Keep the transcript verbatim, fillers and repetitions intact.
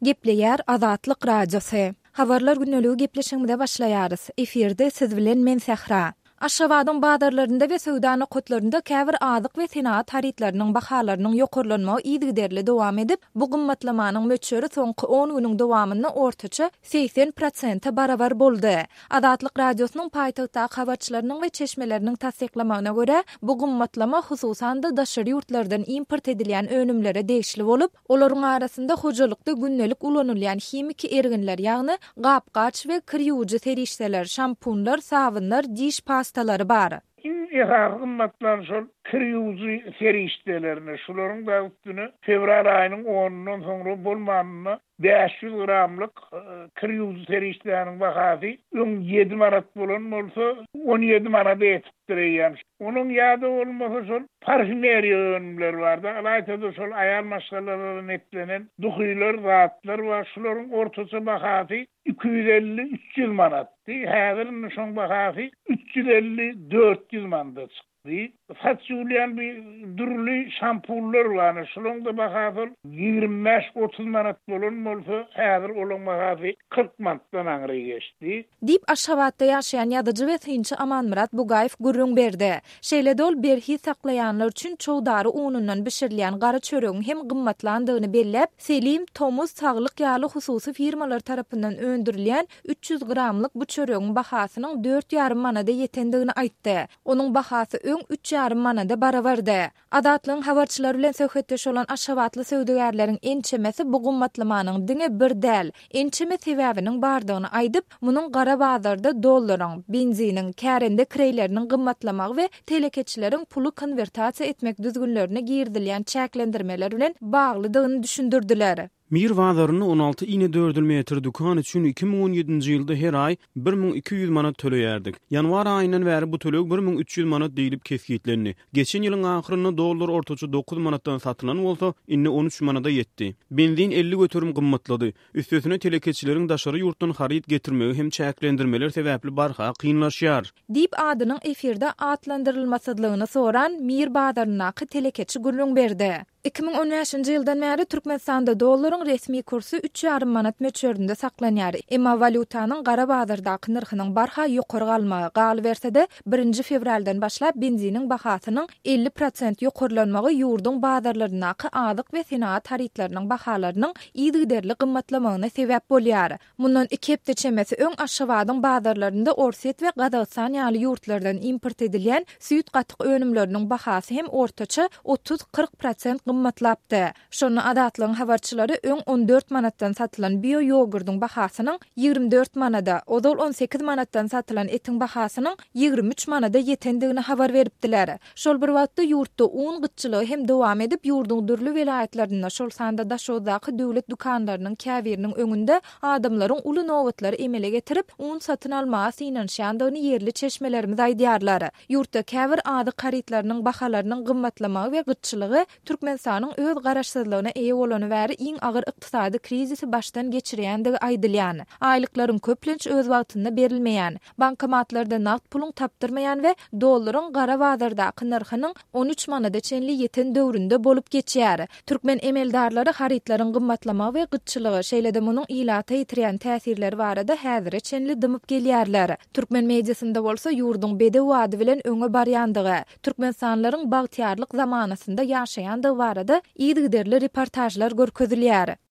Gepleýär Azatlyk radiosu. Habarlar günneligi gepleşiginde başlaýarys. Eferde siz bilen men Sahra. Aşgabatyň bazarlarynda we söwdany kotlarynda käbir azyk we senaat haritlarynyň bahalarynyň ýokurlanmagy ýygyderli dowam edip, bu gymmatlamanyň möçleri soňky on güniň dowamynda ortaça seksen prosent barabar boldy. Azatlyk radiosynyň paýtagtda habarçylarynyň we çeşmeleriniň tasdiklamagyna görä, bu gymmatlama hususan da daşary ýurtlardan import edilýän önümlere degişli bolup, olaryň arasynda hojalykda günnelik ulanylýan himiki erginler ýagny gapgaç we kirýüji serişdeler, şampunlar, sabunlar, diş pastaları bar. Ýa gymmatlan şol kirýüji serişdelerini, şolaryň da üstüne fevral aýynyň onundan soňra bolmanyny beş yüz gramlyk kirýüji serişdeleriniň bahasy on ýedi manat bolan bolsa on ýedi manata ýetip durýar. Onuň ýady bolmasa şol parfümeriýa önümleri barda. Alaýda şol aýal maşgalaryna etlenen duhylar, zatlar we şolaryň ortaça bahasy iki yüz elli üç yüz manatdy. Häzir şoň bahasy üç yüz elli dört yüz manat çykdy. Façulyan bir durly şampunlar var. Şolong da bahasy ýygrimi beş otuz manat bolan bolsa, häzir olaň bahasy kırk manatdan aňry geçdi. Dip Aşgabatda ýaşaýan ýadyjy we synçy Amanmurat Bugaýew gurrun berdi. Şeýle dol berhi saklaýanlar üçin çoğdary unundan bişirilýän gara çöregiň hem gymmatlandygyny belläp, Selim Tomuz saglyk ýaly hususy firmalar tarapyndan öndürilýän üç yüz gramlyk bu çöregiň bahasynyň dört ýarym manada ýetendigini aýtdy. Onuň bahasy üç ýarym manada barabardy. Adatlyň habarçylary bilen söhbetdeş bolan Aşgabatly söwdegärleriň ençemesi bu gymmatlamanyň diňe bir däl, ençeme sebäbiniň bardygyny aýdyp, munyň gara bazarda dollaryň, benziniň, kärende kireýleriniň gymmatlamagy we telekeçileriň pulu konvertasiýa etmek düzgünlerine girdilýän çäklendirmeler bilen baglydygyny düşündirdiler. Mir bazarını on alty ine dört metr dukan üçin iki bin on ýedinji ýylda her ay bir min iki yüz manat töleýärdik. Ýanwar aýyndan bäri bu töleg bir min üç yüz manat diýilip kesgitlendi. Geçen ýylyň ahyrynda dollar ortaça dokuz manatdan satylan bolsa, indi on üç manata ýetdi. Benzin elli götürüm gymmatlady. Üstesine telekeçileriň daşary ýurtdan haryt getirmegi hem çäklendirmeler sebäpli barha kynlaşýar. Dip adynyň efirde atlandyrylmasydygyny soran Mir bazarynaky telekeçi gurrun berdi. iki bin on beşinji ýyldan bäri Türkmenistanda dollaryň resmi kursu üç ýarym manat möçlerinde saklanýar. Emma valutanyň gara bazardaky narhynyň barha ýokary galmagy galy bersede, birinji fevraldan başlap benziniň bahasynyň elli prosent ýokurlanmagy ýurdun bazarlarynaky azyk we senaat haritlarynyň bahalarynyň ýygyderli gymmatlamagyna sebäp bolýar. Mundan iki hepde çemesi öň Aşgabatyň bazarlarynda Orset we Gazagystan ýaly ýurtlardan import edilýän süýt gatyk önümleriniň bahasy hem ortaça otuz kırk prosent gymmatlapdy. Şonu adatlyň habarçylary öň on dört manatdan satylan bio ýogurdyň bahasynyň ýygrimi dört manada, odol on sekiz manatdan satylan etiň bahasynyň ýygrimi üç manada ýetendigini habar beripdiler. Şol bir wagtda ýurtda un gytçylygy hem dowam edip, ýurduň dürli welaýetlerinde şol sanda daşodaky döwlet dukanlarynyň käbiriniň öňünde adamlaryň uly nowatlary emele getirip un satyn almagy synanşandygyny ýerli çeşmelerimiz aýdýarlar. Ýurtda käbir ady haritlarynyň bahalarynyň gymmatlamagy we gytçylygy Türkmen Türkmenistan'ın öz garaşsyzlygyna eýe bolany bäri iň agyr ykdysady krizisi başdan geçirýändigi aýdylýan. Aýlyklaryň köplenç öz wagtynda berilmeýän, bankomatlarda naqd pulun tapdyrmaýan we dollaryň gara bazardaky narhynyň on üç manada çenli ýeten döwründe bolup geçýär. Türkmen emeldarlary haritlaryň gymmatlamagy we gytçylygy şeýle-de munyň ilata ýitirýän täsirleri barada häzire çenli dymyp gelýärler. Türkmen mediasynda bolsa ýurduň bede wady bilen öňe barýandygy, türkmensanlaryň bagtyarlyk zamanasynda ýaşaýandygy barada ýygyderli reportajlar görkezilýär.